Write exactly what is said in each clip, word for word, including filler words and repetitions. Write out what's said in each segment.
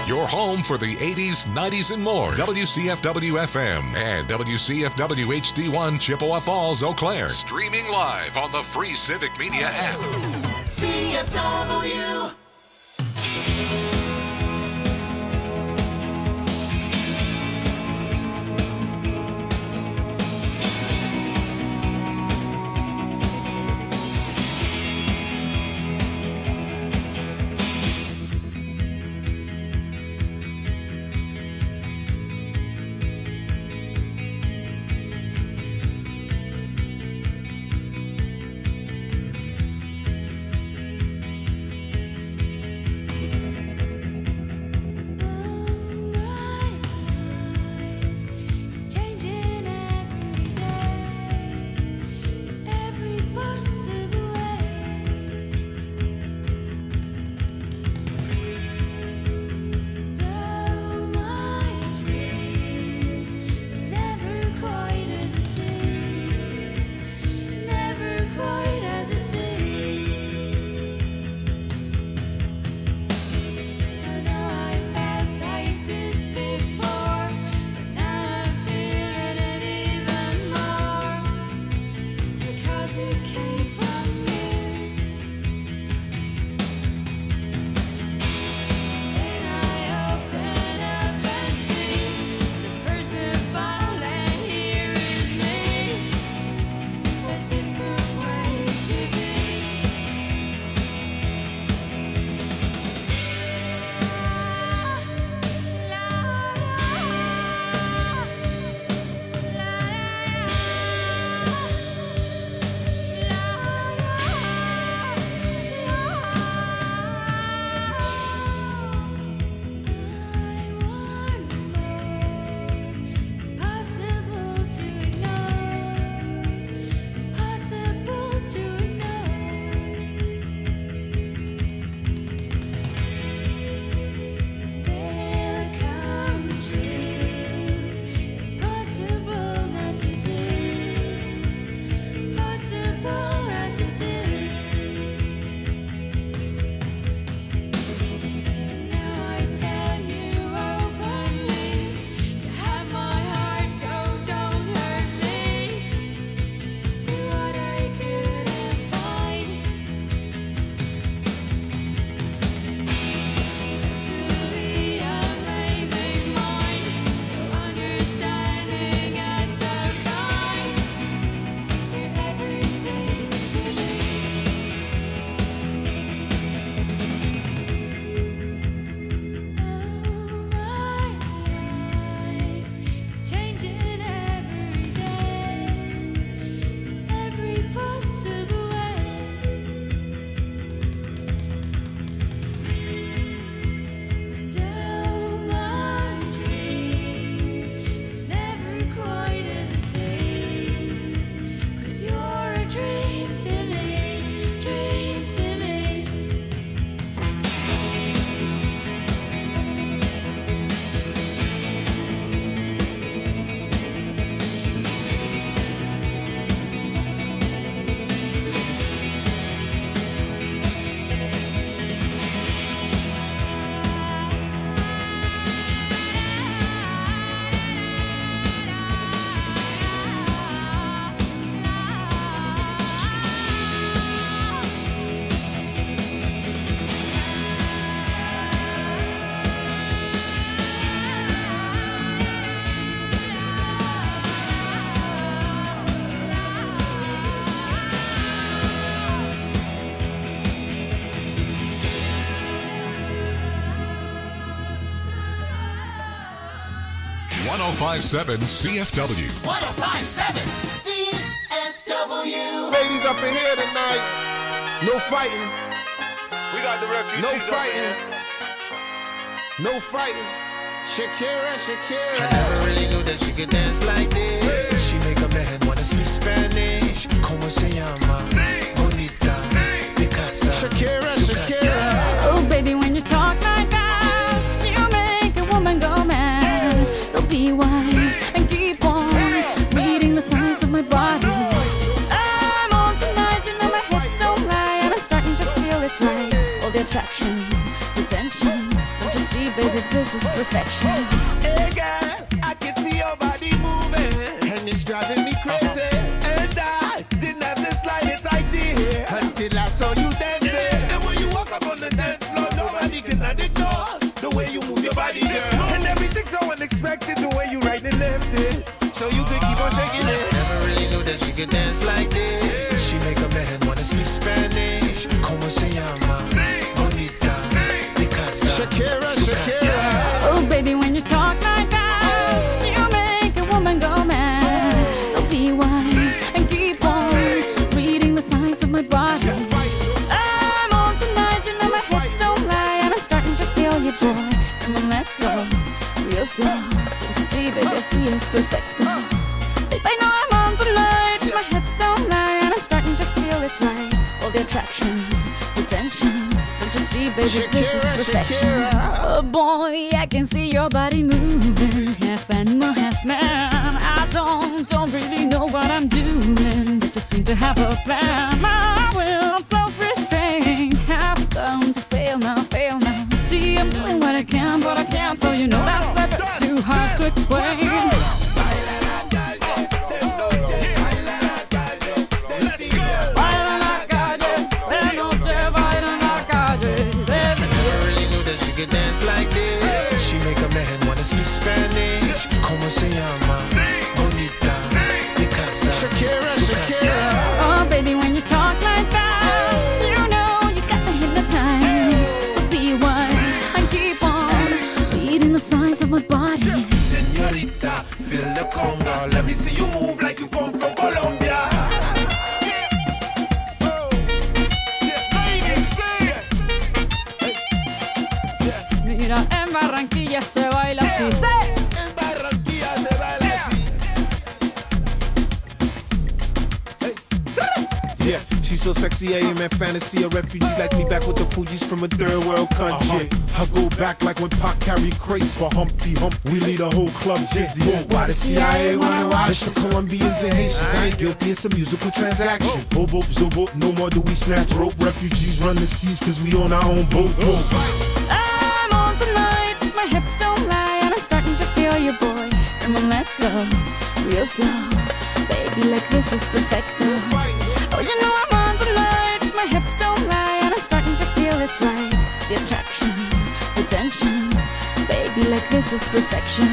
Your home for the eighties, nineties, and more. W C F W F M and W C F W H D one Chippewa Falls, Eau Claire. Streaming live on the free Civic Media app. C F W. one oh five point seven C F W. one oh five point seven C F W. Ladies up in here tonight. No fighting. We got the refugees No up fighting. in here. No fighting. Shakira, Shakira. I never really knew that she could dance like this. Hey. She make a man wanna speak Spanish. Como se llama? Sí. Bonita. Sí. Picasa. Shakira, Su Shakira. casa. Oh, baby, when you talk like that, you make a woman go mad. So be wise and keep on reading the signs of my body. I'm on tonight, you know my hips don't lie, and I'm starting to feel it's right. All the attraction, the tension, don't you see, baby? baby, this is perfection. Hey girl, I can see your body moving, And it's driving me crazy and I didn't have the slightest idea until I saw you dancing. And when you walk up on the dance floor, nobody can ignore the way you move your body, girl. And everything's so unexpected, the way you right and left it, So you could keep on shaking it. never really knew that she could dance like this. She make a man wanna speak Spanish. Como se llama? Bonita. Because Shakira, Shakira. Oh, baby, when you talk like that, you make a woman go mad. So be wise and keep on reading the signs of my body. I'm on tonight, you know my hips don't lie, and I'm starting to feel you, boy. Come on, let's go real slow. Don't you see, baby, I see it's perfect. Babe, I know I'm on tonight, my hips don't lie, and I'm starting to feel it's right. All the attraction, the tension. Don't you see, baby, this is Shakira, perfection. Shakira. Oh boy, I can see your body moving, half animal, half man. I don't, don't really know what I'm doing, but just seem to have a plan. My will, self-restraint, have come to fail now, fail now. See, I'm doing what I can, but I can't, so you know that's a bit too hard to explain. Baila en la calle, de noche baila en la calle. never really knew that she could dance like this. She make a man wanna speak Spanish. Como se llama? Bonita. Because Shakira, Shakira. Oh, baby, when you talk like that, you know you got me hypnotized. So be wise and keep on reading the signs of my body. Señorita, feel the conga. Let me see you move like you come from Colombia. Mira, en Barranquilla se baila así. ¡Sí! En Barranquilla se baila así. Yeah, she's so sexy, I am in fantasy. A refugee like me back with the Fugees from a third world country. I go back like when Pac carried crates for Humpty Hump. We lead a whole club dizzy. Why the C I A wanna watch? It's the Colombians and Haitians. I ain't guilty, it's a musical transaction. Bobo, zobo, no more do we snatch rope. Refugees run the seas cause we own our own boat. I'm on tonight, my hips don't lie, and I'm starting to feel you, boy. Come on, let's go real slow. Baby, like this is perfecto. Oh, you know I'm on tonight, my hips don't lie, and I'm starting to feel it's right. The attraction, the tension. Baby, like this is perfection.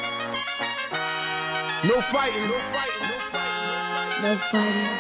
No fighting, no fighting, no fighting. No fighting.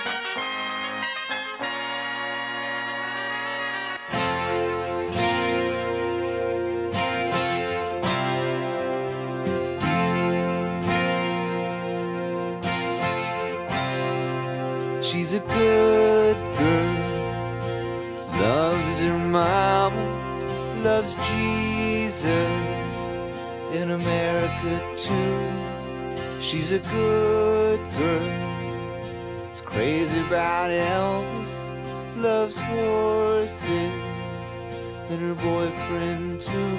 She's a good girl, loves her mama, loves Jesus, in America too. She's a good girl, is crazy about Elvis, loves horses, and her boyfriend too.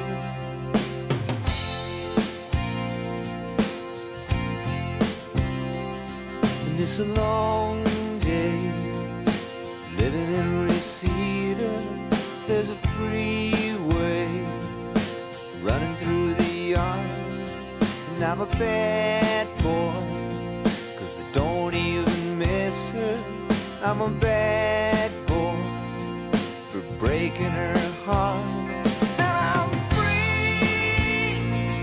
And it's a long day living in Reseda. There's a freeway running through the yard, and I'm a bad boy, cause I don't even miss her. I'm a bad boy for breaking her heart. And I'm free,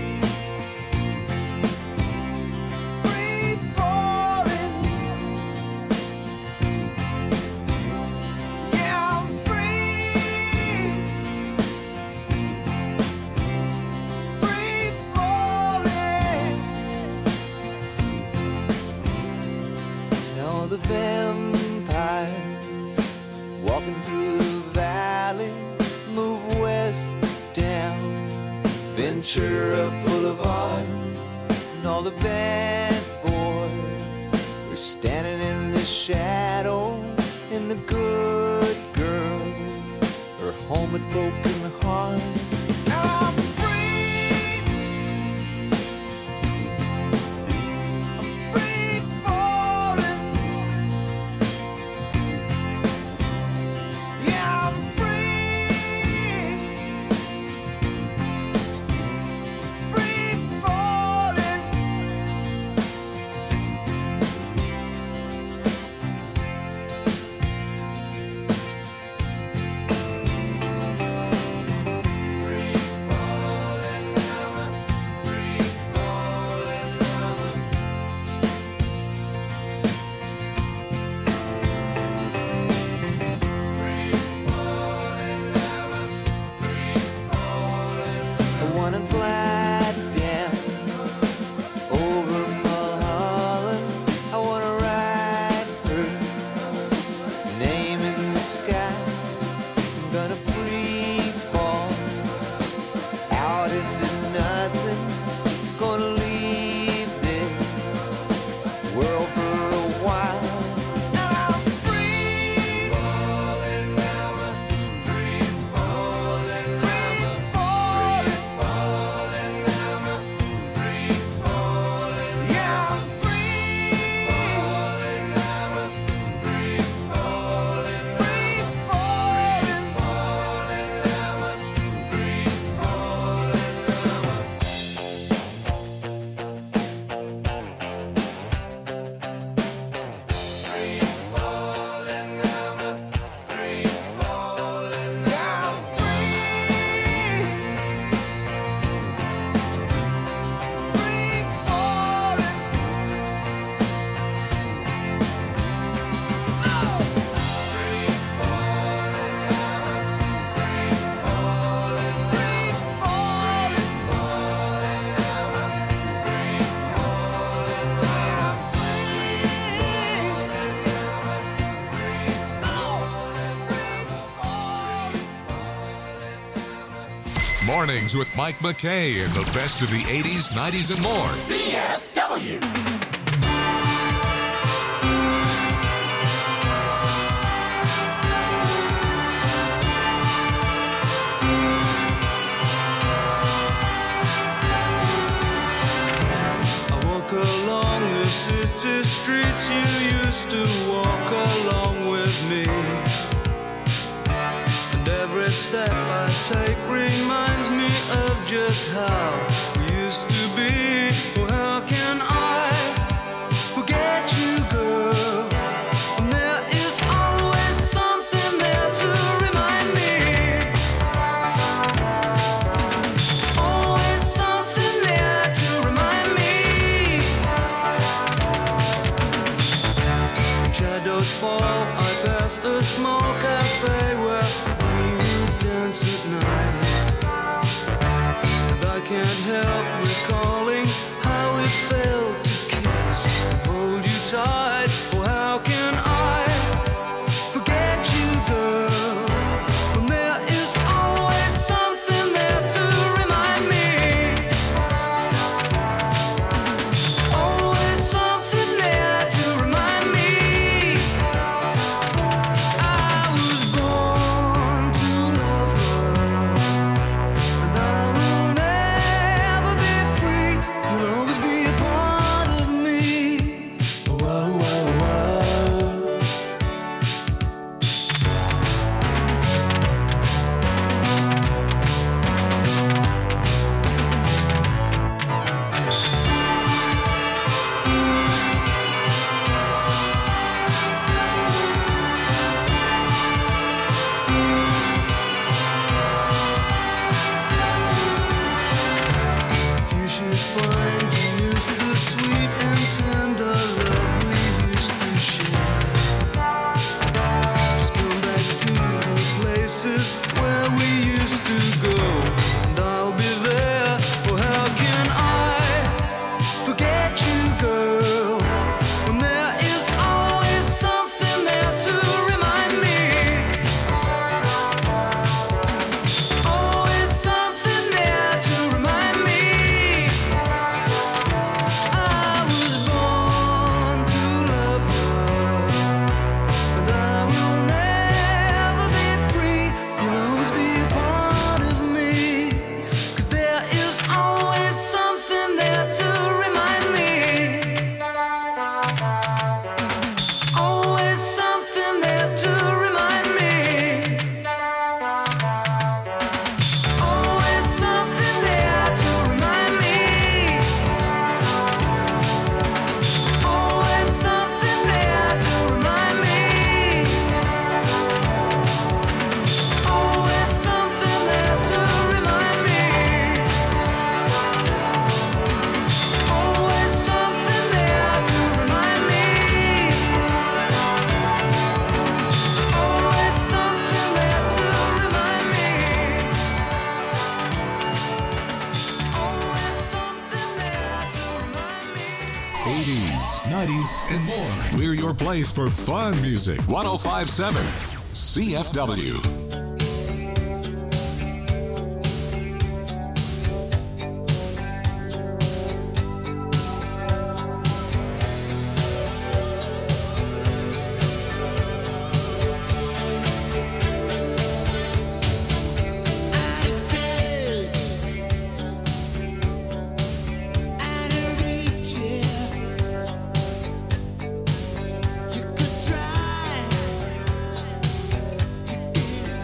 free falling. Yeah, I'm free, free falling. And all the vampires walking through the valley move west down Ventura Boulevard, and all the bad boys are standing in the shadows, and the good girls are home with broken hearts. I'm free, I'm free falling. Yeah, I'm free, Mornings with Mike McKay and the best of the eighties, nineties, and more. C F W. Along the city streets you used to walk along with me, and every step I take reminds me of just how we used to be. Oh, how can I forget you, girl? And there is always something there to remind me. Always something there to remind me. Shadows fall, I pass a small cafe where we would dance at night, and I can't help recalling how it felt to kiss and hold you tight. Oh, how can I forget you, girl, when there is always something there to remind me. Always something there to remind me. I was born to love her, and I will never be free. You'll always be a part of me. Whoa, whoa, whoa. If you should find you miss the sweet and tender love we used to share, just come back to the places where we used to go, and I'll be there. Oh, how can I forget you, girl, when there is always something there to remind me. Always something there to remind me. I was born to love her, and I will never be free. You'll always be a part of me, 'cause there is always something there to remind me. Always something there to remind me. Always something there to remind me. Always something there to remind me. Always something there to remind me. Always something there to remind me. Always something there to remind me. Always something there to remind me. eighties, nineties, and more. We're your place for fun music. one oh five point seven C F W. You could try to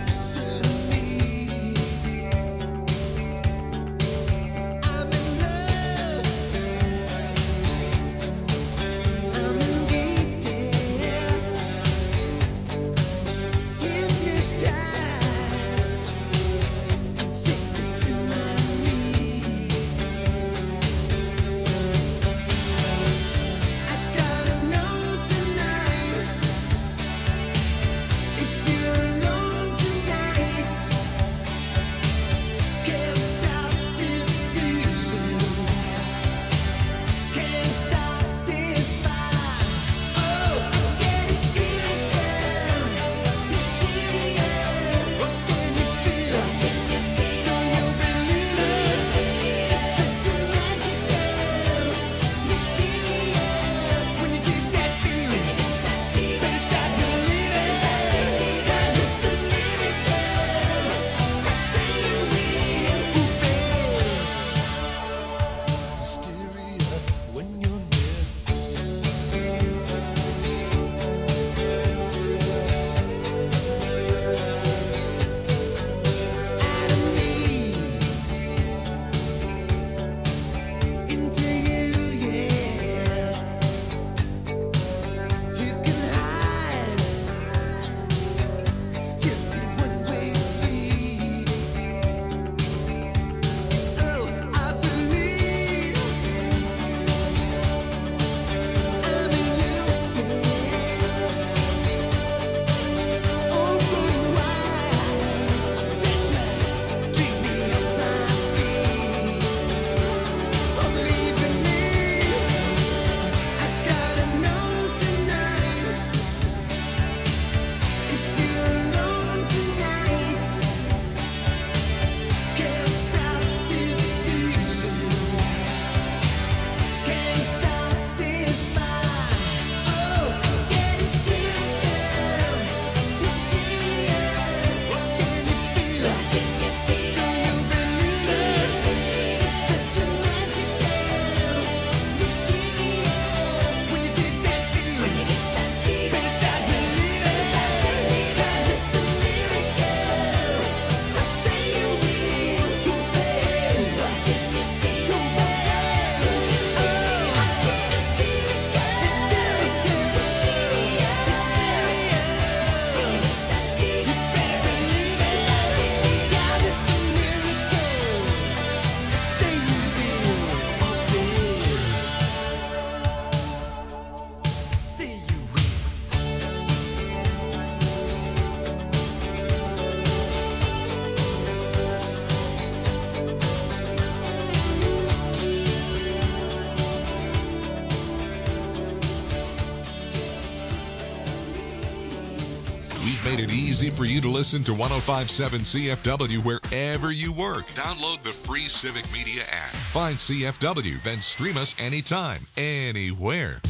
made it easy for you to listen to one oh five point seven C F W wherever you work. Download the free Civic Media app. Find C F W, then stream us anytime, anywhere.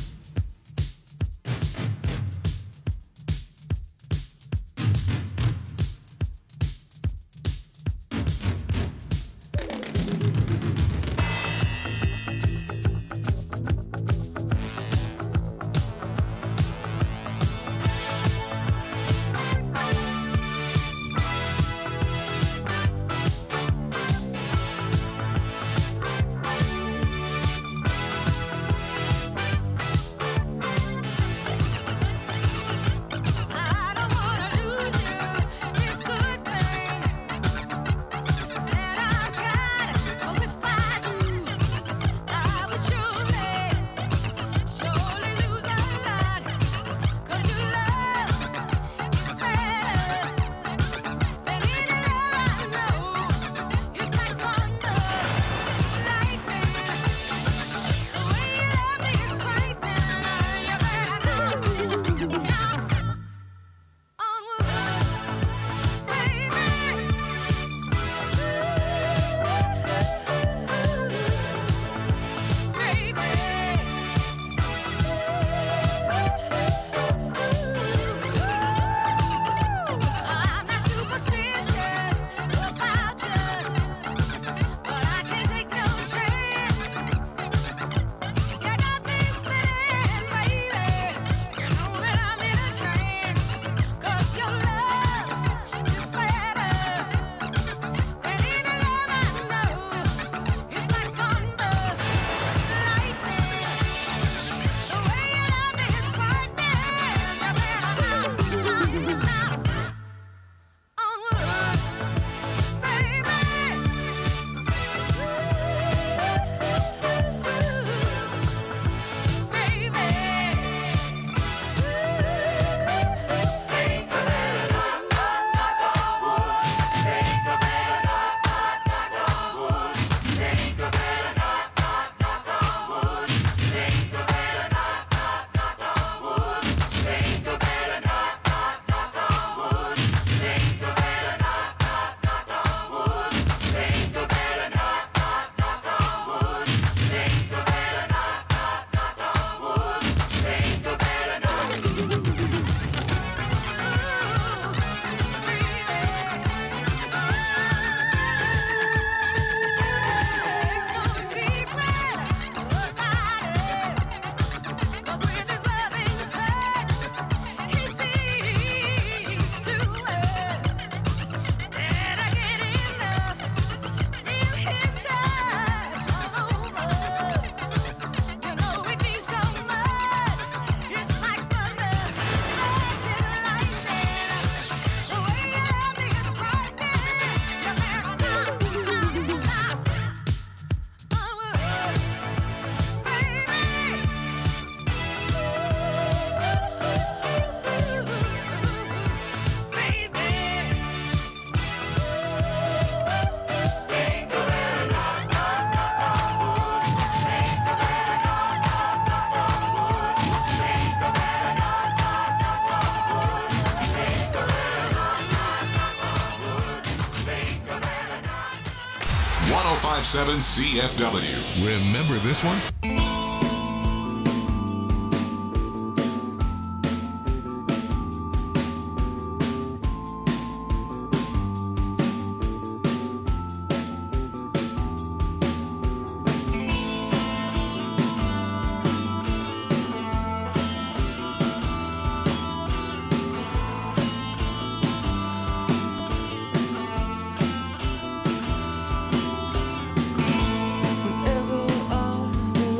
one oh five point seven C F W. Remember this one? Whenever I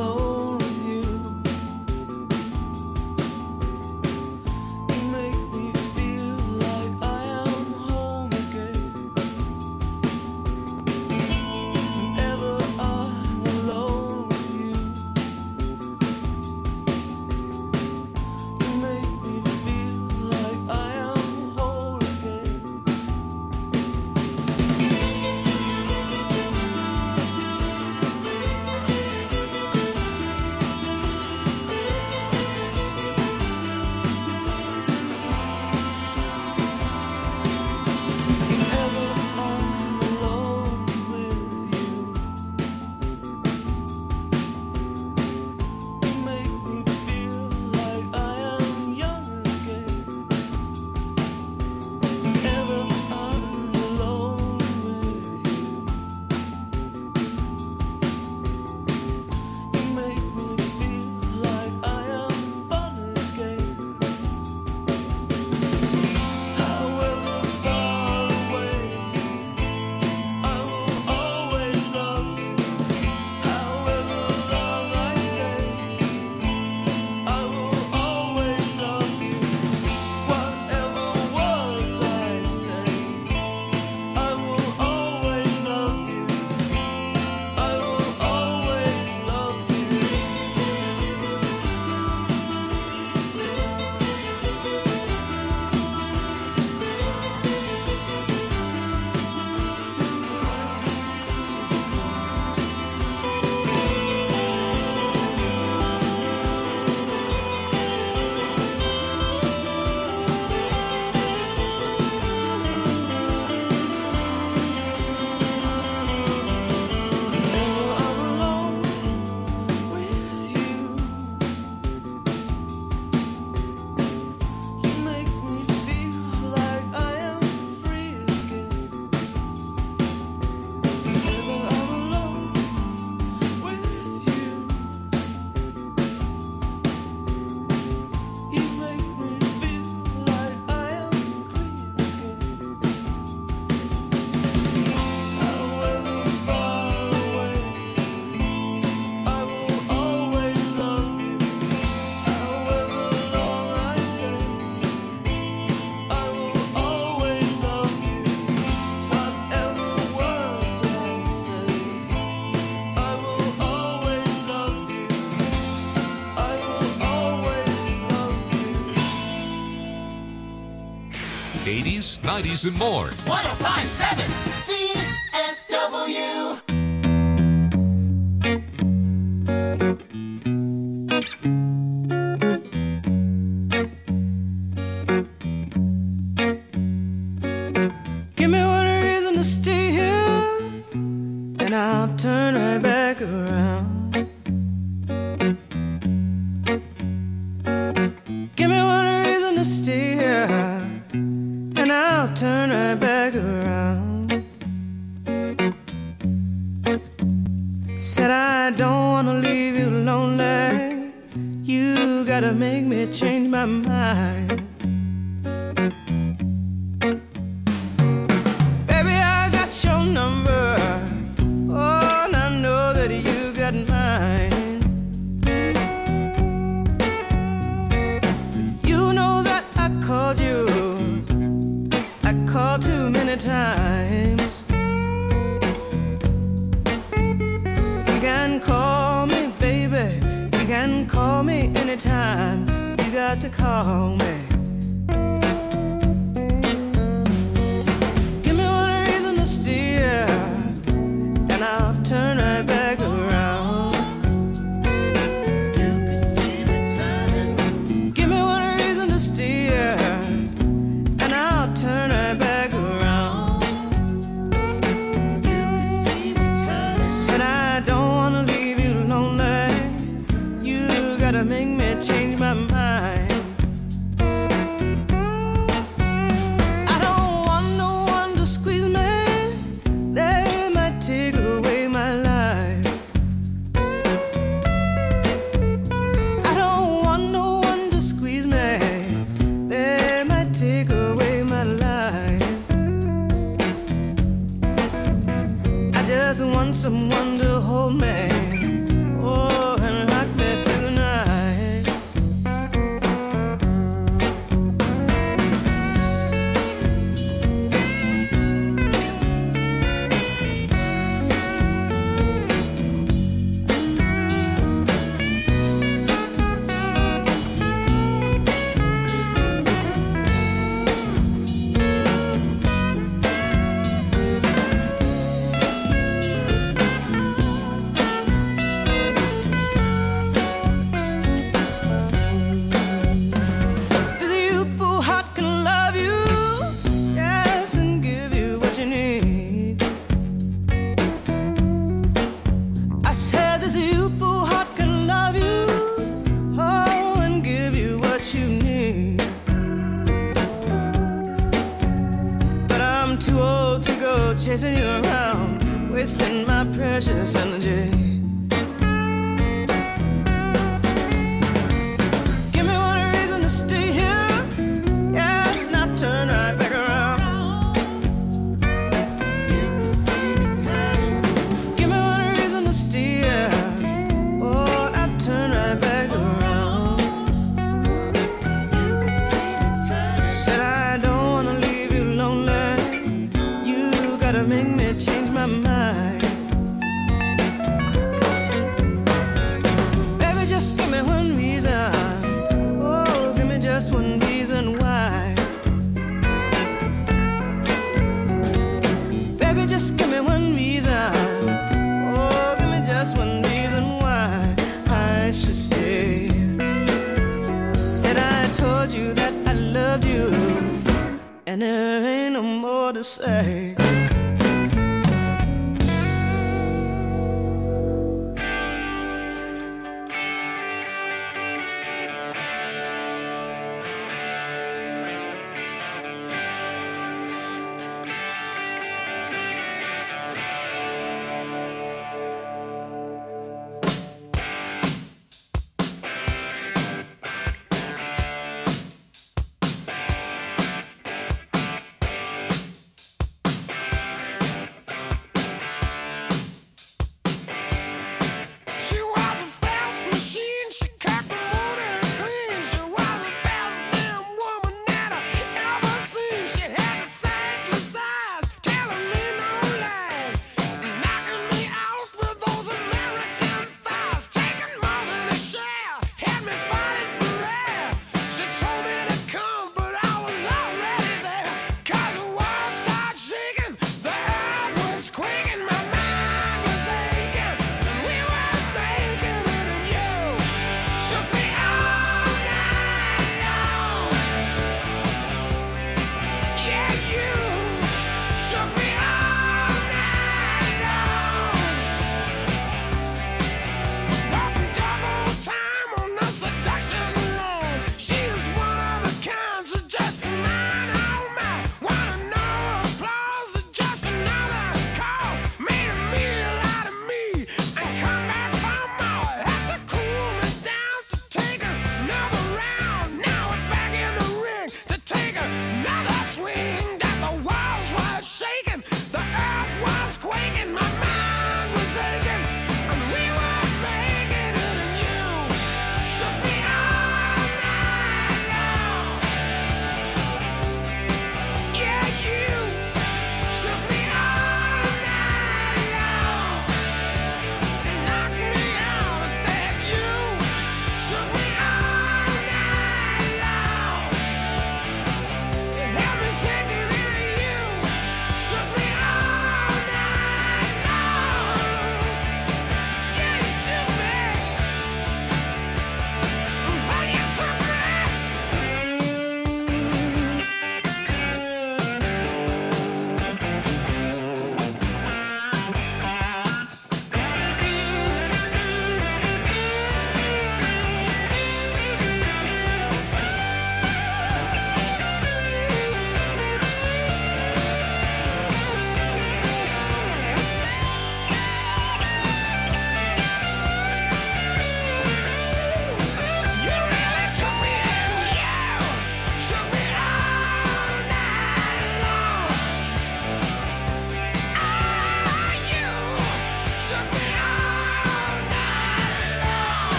eighties, nineties, and more. one oh five point seven C F W. Give me one reason to stay here, and I'll turn right back around. Give me one reason to stay here, and I'll turn right back around. Said I don't wanna leave you lonely. You gotta make me change my mind. Baby, I got your number. Oh, and I know that you got mine. You know that I called you. I called too many times. You can call me, baby. You can call me anytime. You got to call me. Give me one reason to steer, and I'll turn right back around. You can see me turning. Give me one reason to steer, and I'll turn right back around. You can see me turning. Said I don't wanna leave you lonely. You gotta make me change my mind. I don't want no one to squeeze me. They might take away my life. I don't want no one to squeeze me. They might take away my life. I just want someone to hold me. Oh, and rock me through the night. The youthful heart can love you, yes, and give you what you need. I said this youthful heart can love you, oh, and give you what you need. But I'm too old to go chasing you around, wasting my precious energy. Give me one reason to stay here, yes, and I'll turn right back around. You can see me turning. Give me one reason to stay here, oh, and I'll turn right back around. You can see me turning. Said I don't wanna leave you lonely. You gotta make me change my mind. Baby, just give me one reason. Oh, give me just one reason why. Baby, just give me one reason. Oh, give me just one reason why I should stay. Said I told you that I loved you, and there ain't no more to say.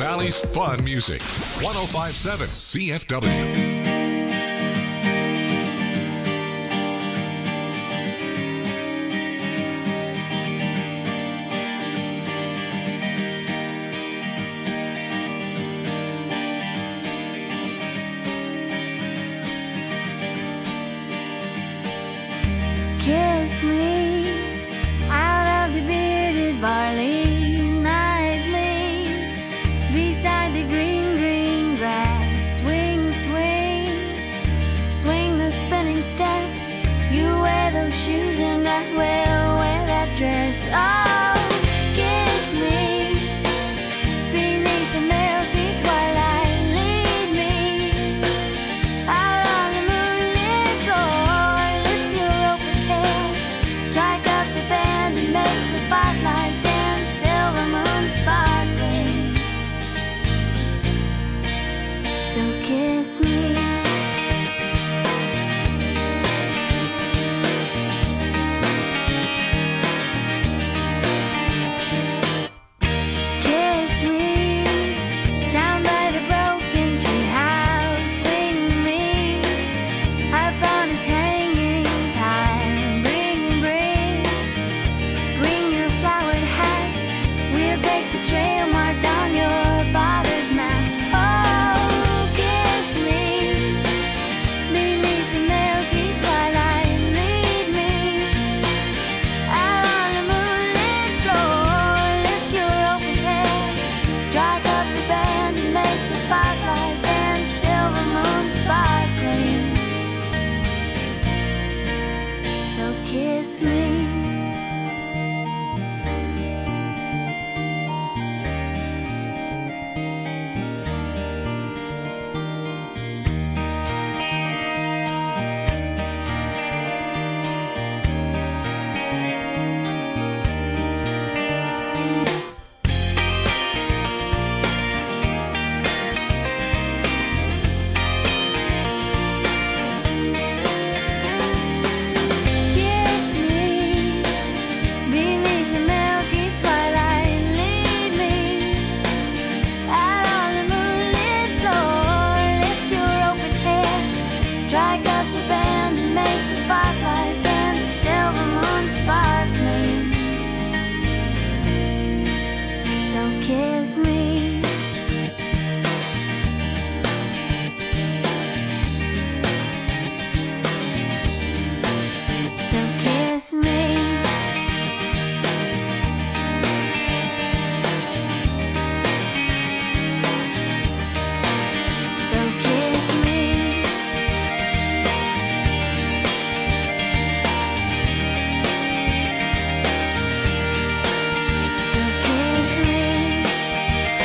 Valley's fun music. one oh five point seven C F W. Kiss me out of the bearded barley nightly, beside the green, green grass. Swing, swing, swing the spinning step. You wear those shoes and I will wear that dress. Oh, kiss me beneath the milky twilight. Lead me out on the moonlit floor. Lift your open head, strike up the band and make the fireflies dance. Silver moon sparkling, so kiss me. Kiss me down by the broken tree house. Swing me upon its hanging time. Bring, bring, bring your flowered hat. We'll take the trail marked on your father's map. Oh, kiss me beneath the milky twilight. Lead me out on the moonlit floor. Lift your open head, strike up the band and make the fireflies dance. Silver moon sparkling, so kiss me. Kiss me beneath the milky twilight. Lead me out on the moonlit floor. Lift your open head, strike up the band and make the fireflies dance. Silver moon sparkling, so kiss me. So kiss me. So kiss me. So kiss me.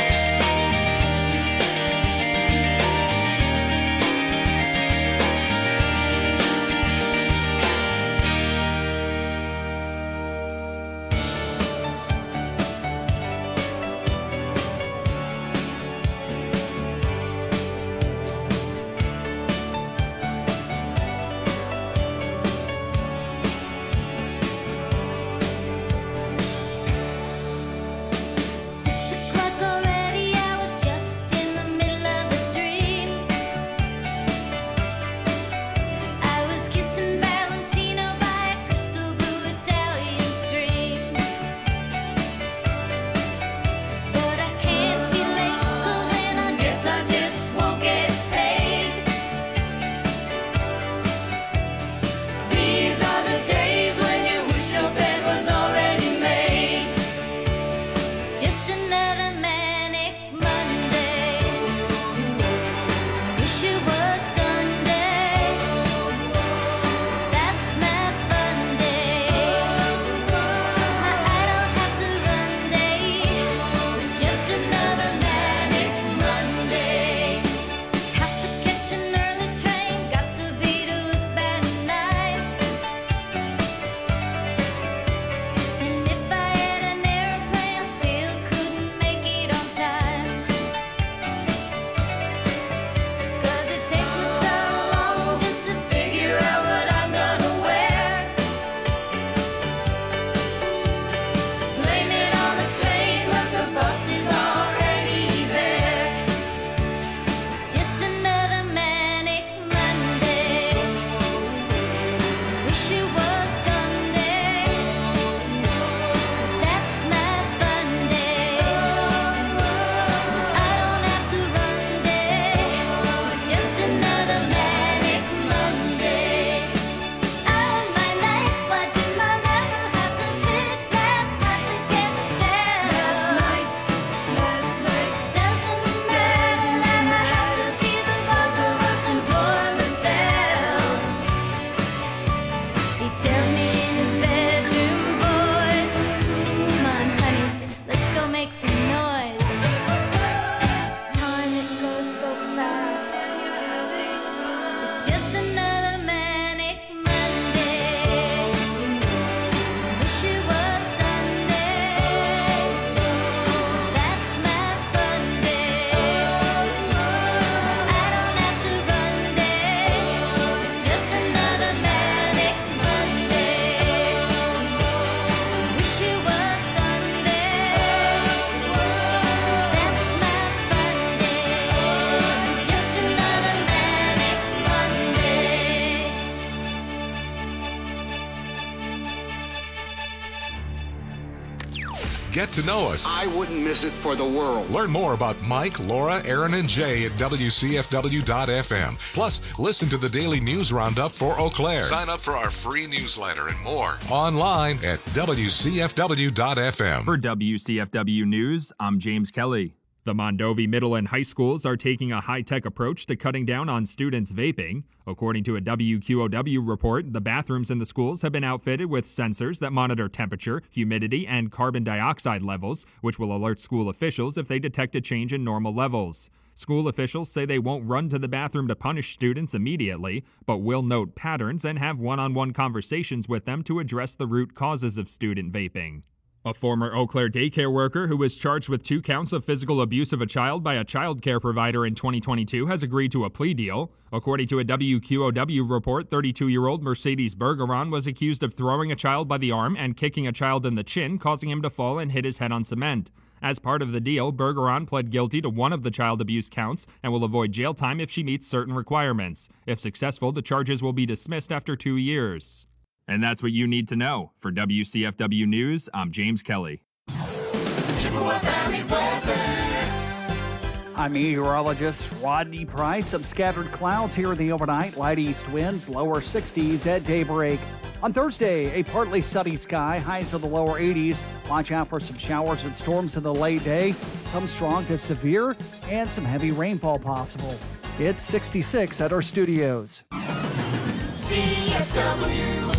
get to know us. I wouldn't miss it for the world. Learn more about Mike, Laura, Aaron, and Jay at W C F W dot F M. Plus, listen to the daily news roundup for Eau Claire. Sign up for our free newsletter and more online at W C F W dot F M. For W C F W News, I'm James Kelly. The Mondovi Middle and High Schools are taking a high-tech approach to cutting down on students vaping. According to a W Q O W report, the bathrooms in the schools have been outfitted with sensors that monitor temperature, humidity, and carbon dioxide levels, which will alert school officials if they detect a change in normal levels. School officials say they won't run to the bathroom to punish students immediately, but will note patterns and have one-on-one conversations with them to address the root causes of student vaping. A former Eau Claire daycare worker who was charged with two counts of physical abuse of a child by a child care provider in twenty twenty-two has agreed to a plea deal. According to a W Q O W report, thirty-two-year-old Mercedes Bergeron was accused of throwing a child by the arm and kicking a child in the chin, causing him to fall and hit his head on cement. As part of the deal, Bergeron pled guilty to one of the child abuse counts and will avoid jail time if she meets certain requirements. If successful, the charges will be dismissed after two years. And that's what you need to know. For W C F W News, I'm James Kelly. Chippewa Valley weather. I'm meteorologist Rodney Price. Some scattered clouds here in the overnight. Light east winds, lower sixties at daybreak. On Thursday, a partly sunny sky, highs in the lower eighties. Watch out for some showers and storms in the late day. Some strong to severe and some heavy rainfall possible. It's sixty-six at our studios. C F W.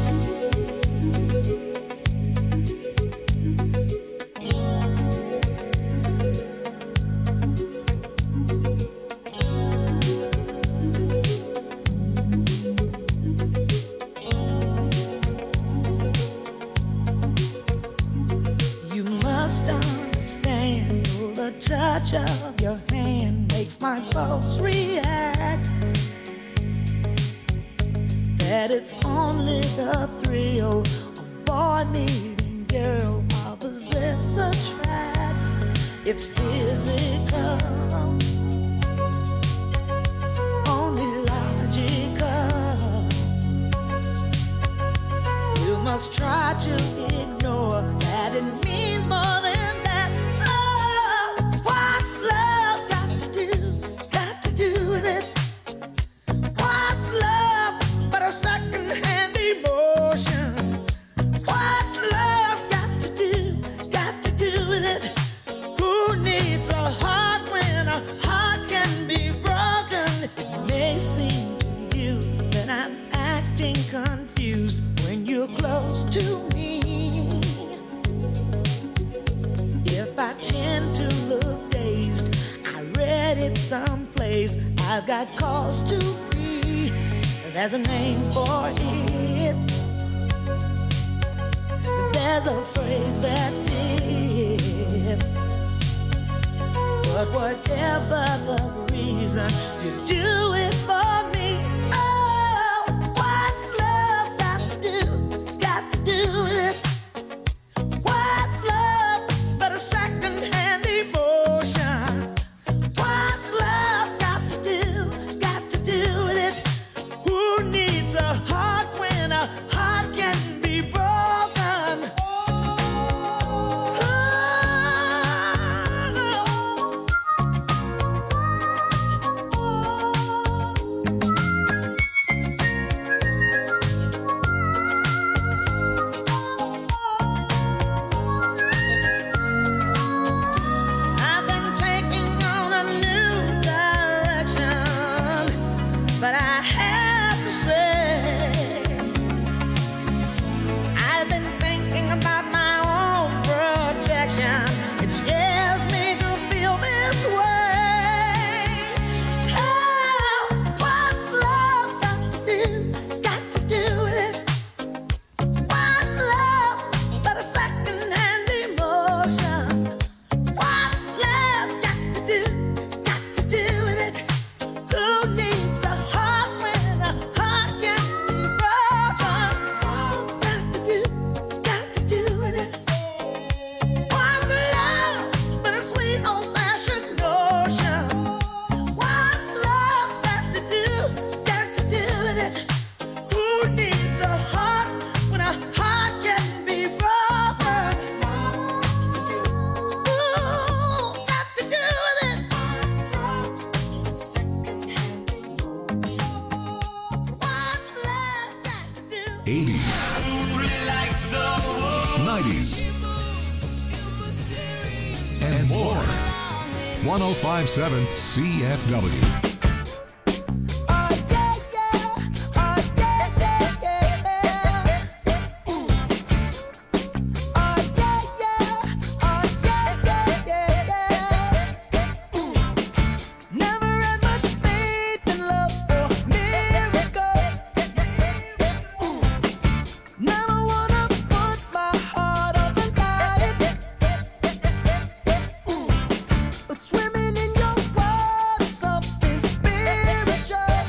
Of your hand makes my pulse react. That it's only the thrill of boy meeting girl opposites attract. It's physical, only logical. You must try to ignore that it means more than someplace. I've got cause to be. There's a name for it. There's a phrase that fits. But whatever the reason, you do it for me. Oh, what's love got to do? It's got to do with it. What's love but a second-hand emotion? What's love got to do? Got to do with it. Who needs a heart when a heart can be broken? Oh, and more. one oh five point seven C F W. Swimming in your water, something spiritual.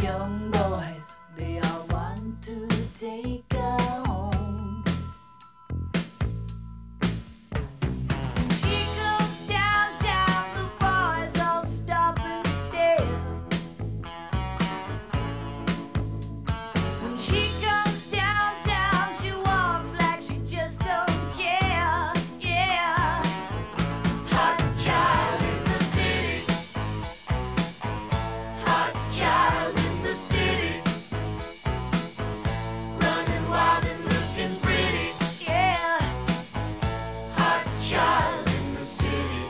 young boys, they all want to take her home. She goes downtown, the boys all stop and stare. When she goes downtown, she walks like she just don't care. Yeah, hot child in the city. Hot child in the city. Running wild and looking pretty. Yeah, hot child in the city.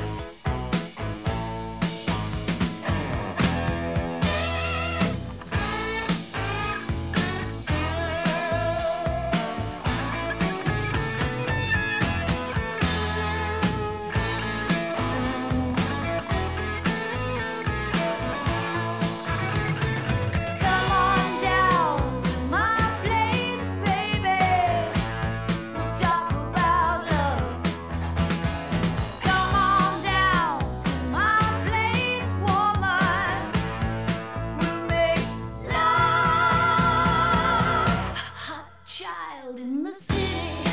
Come on down to my place, baby. We'll talk about love. Come on down to my place, woman. We'll make love. Hot child in the city.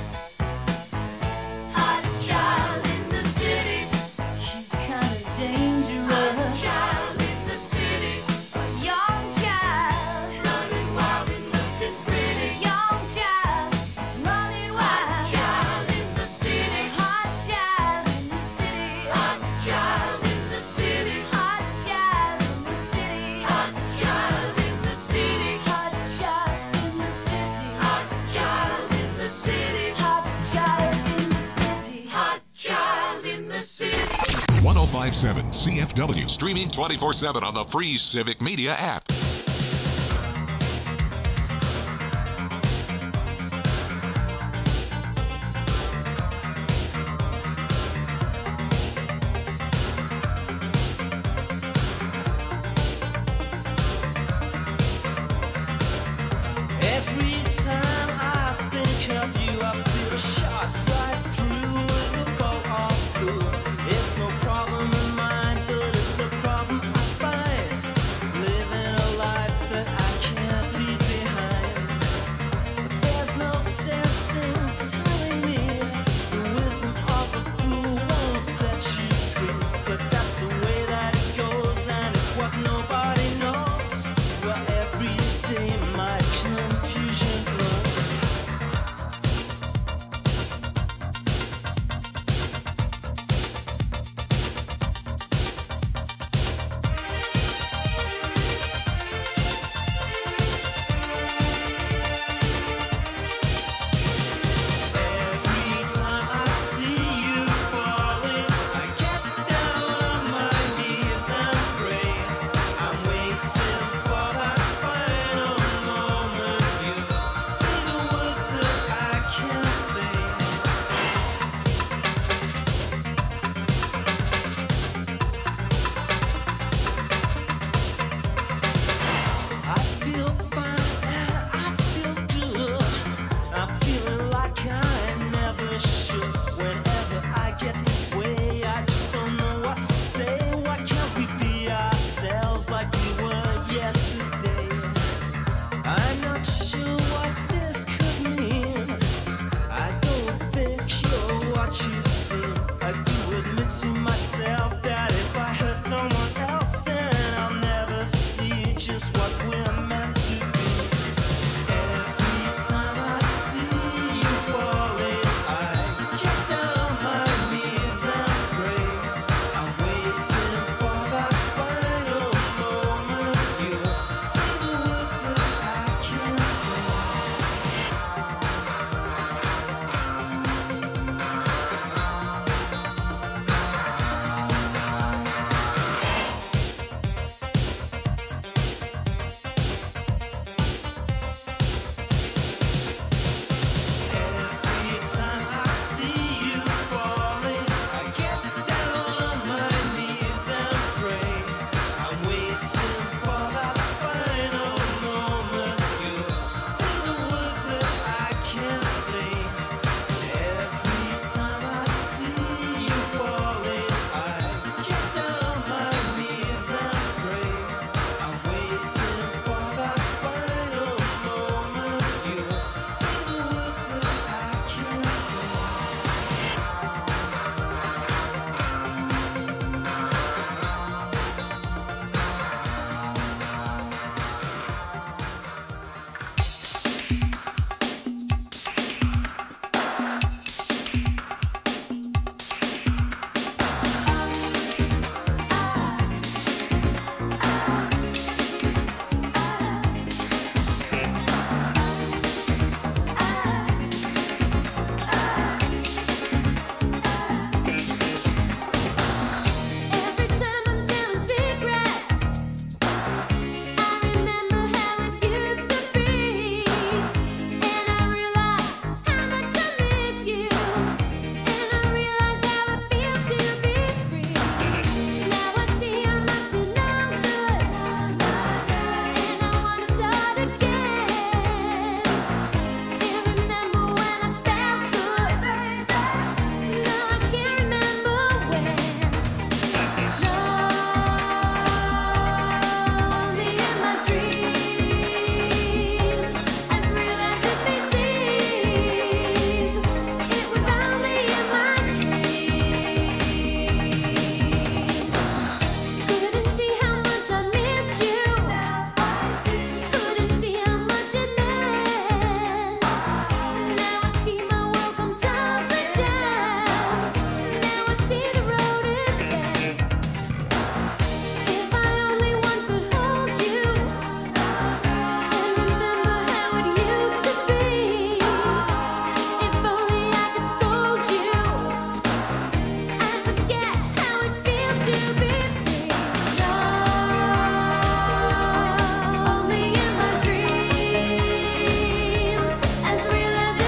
Hot child in the city. She's kinda dangerous. Hot child in the city. A young child running wild and looking pretty. Young child running wild. Hot child in the city. Hot child in the city. Hot child in the city. Hot child in the city. Hot child in the city. Hot child in the city. Hot child in the city. Hot child in the city. Hot child in the city. one oh five point seven C F W, streaming twenty-four seven on the free Civic Media app.